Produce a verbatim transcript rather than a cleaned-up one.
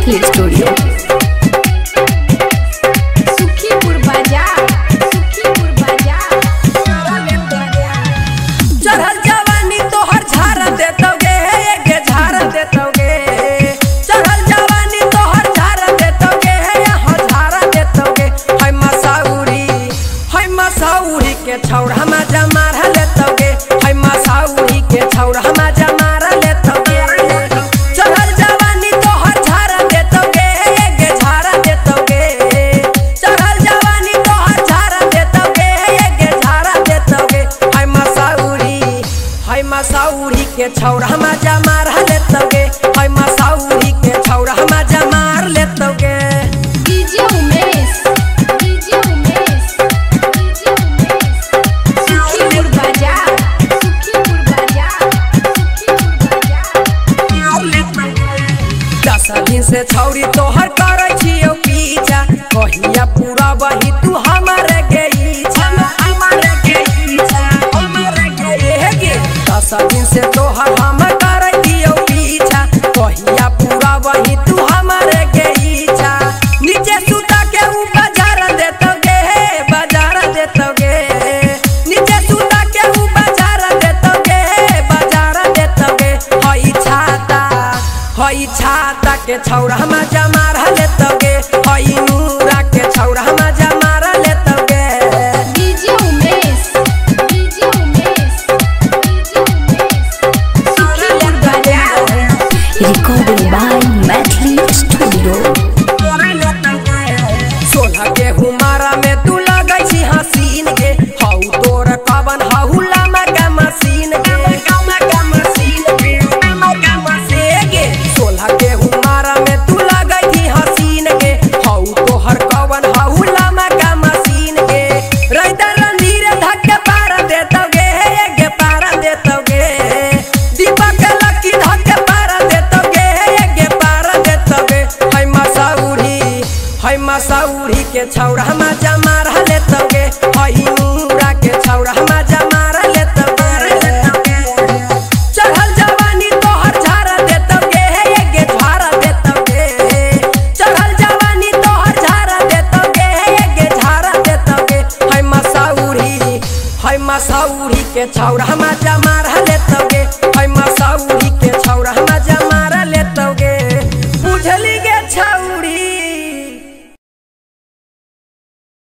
Maithili studio Sukhipur बाजार सुखीपुर बाजार। चढ़ल जवानी तोहर झाड़ देतोगे ये झाड़ देतोगे चढ़ल जवानी तोहर झाड़ देतोगे यहाँ झाड़ देतोगे है मसाउरी है मसाउरी के छौड़ा मजा मार लेतोगे है मसाउरी के छौड़ा मजा मार लेतोगे चढ़ल जवानी तोहर झाड़ देतोगे ये झाड़ देतोगे चढ़ल जवानी तोहर झाड़ देतोगे ये झाड़ देतोगे है मसाउरी है मसाउरी के छौड़ा मजा मार लेतोगे है मसाउरी के छौड़ा मजा मार लेतोगे। DJ Umesh DJ Umesh DJ Umesh Sukhipur बाजार सुखीपुर बाजार सुखीपुर बाजार। दस दिन से छौरी तोहर करे छियो पीछा कहिया पूरा बही तू हमारे गई छा हमारे गई छा हमारे गई दस दिन से तोहर हम करे दियो पीछा कहिया पूरा बही तू हमारे गई छा नीचे सुता के ऊपर बाजार देतोगे बाजार देतोगे नीचे सुता के ऊपर बाजार देतोगे बाजार देतोगे हई छाता हई छाता के छौड़ा मजा मार लेतोगे हई नूरा के छौड़ा मजा मार लेतोगे। DJ Umesh DJ Umesh DJ Umesh Sukhipur बाजार। Recording by Maithili studio. सोलह के हुमारा में तू लगै छी हसीन के हौ तोर कवन हौ लमा का मशीन के लमा का मशीन के लमा का मशीन के सोलह के हुमारा में तू लगै छी हसीन के हौ तोहर कवन हौ लमा का मशीन के रैदा रणधीर धक्के पार देतोगे ये पार देतोगे दीपक लकी धक्के पार देतोगे ये पार देतोगे है मसाउरी है मसाउरी के छौड़ा मजा मार लेतोगे है नूरा के छौड़ा मजा मार लेतोगे चढ़ल जवानी तोहर झाड़ देतोगे ये झाड़ देतोगे चढ़ल जवानी तोहर झाड़ देतोगे ये झाड़ देतोगे है मसाउरी है मसाउरी के छौड़ा मजा मार लेतोगे।